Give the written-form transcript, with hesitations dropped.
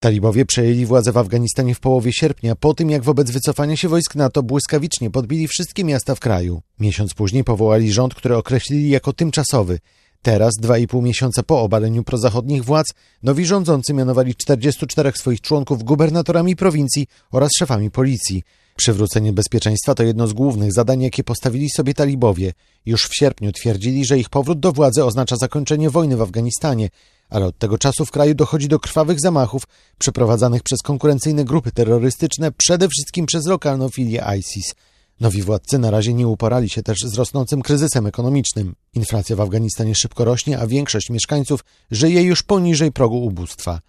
Talibowie przejęli władzę w Afganistanie w połowie sierpnia, po tym jak wobec wycofania się wojsk NATO błyskawicznie podbili wszystkie miasta w kraju. Miesiąc później powołali rząd, który określili jako tymczasowy. Teraz, 2,5 miesiąca po obaleniu prozachodnich władz, nowi rządzący mianowali 44 swoich członków gubernatorami prowincji oraz szefami policji. Przywrócenie bezpieczeństwa to jedno z głównych zadań, jakie postawili sobie talibowie. Już w sierpniu twierdzili, że ich powrót do władzy oznacza zakończenie wojny w Afganistanie, ale od tego czasu w kraju dochodzi do krwawych zamachów przeprowadzanych przez konkurencyjne grupy terrorystyczne, przede wszystkim przez lokalną filię ISIS. Nowi władcy na razie nie uporali się też z rosnącym kryzysem ekonomicznym. Inflacja w Afganistanie szybko rośnie, a większość mieszkańców żyje już poniżej progu ubóstwa.